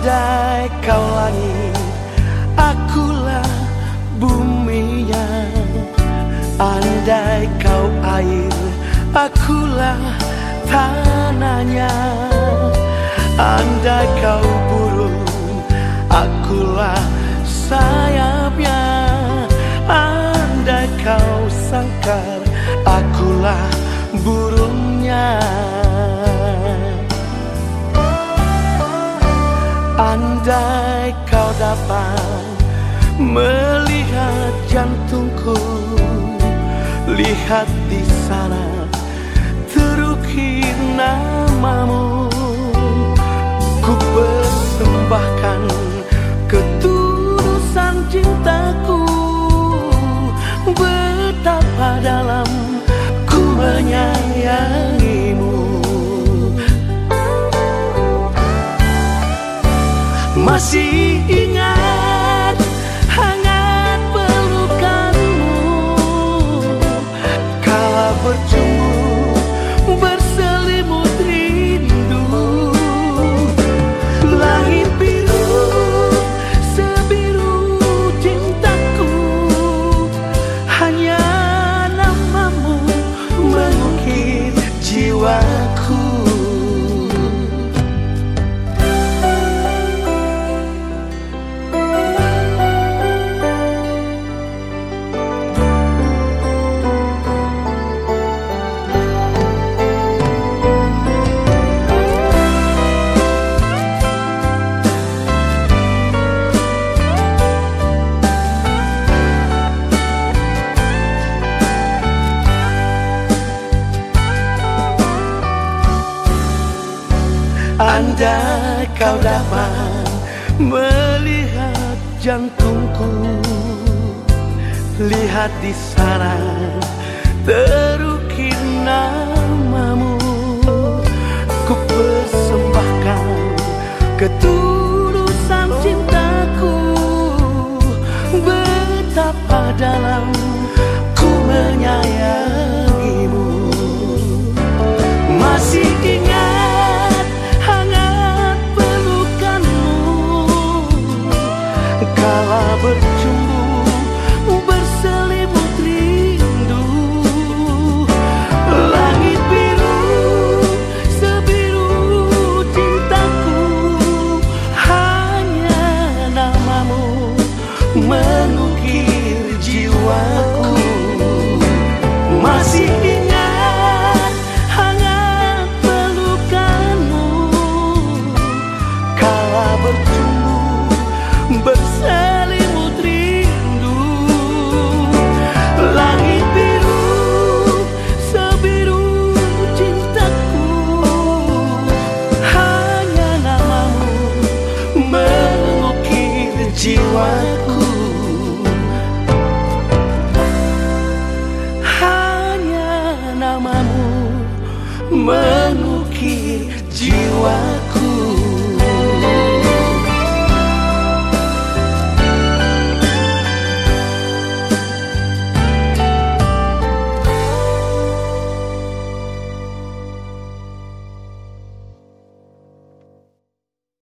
Andai kau langit, akulah buminya. Andai kau air, akulah tanahnya. Andai kau burung, akulah sayapnya. Andai kau sangkar, akulah burungnya. Andai kau dapat melihat jantungku, lihat di sana terukir namamu. Ku persembahkan ketulusan cintaku, betapa dalam ku menyayangimu. Masih ingat hangat pelukanmu, kala bercumbu berselimut rindu. Langit biru sebiru cintaku, hanya namamu mengukir jiwaku. Andai kau dapat melihat jantungku, lihat di sana terukir namamu. Ku persembahkan ketulusan cintaku, betapa dalam ku menyayangimu. Masih ingat hangat pelukanmu, kala bercumbu berselimut rindu. Langit biru sebiru cintaku, hanya namamu mengukir jiwaku. Masih ingat hangat pelukanmu, kala bercumbu berselimut rindu. Langit biru sebiru cintaku, hanya namamu mengukir jiwaku. Hanya namamu mengukir jiwaku.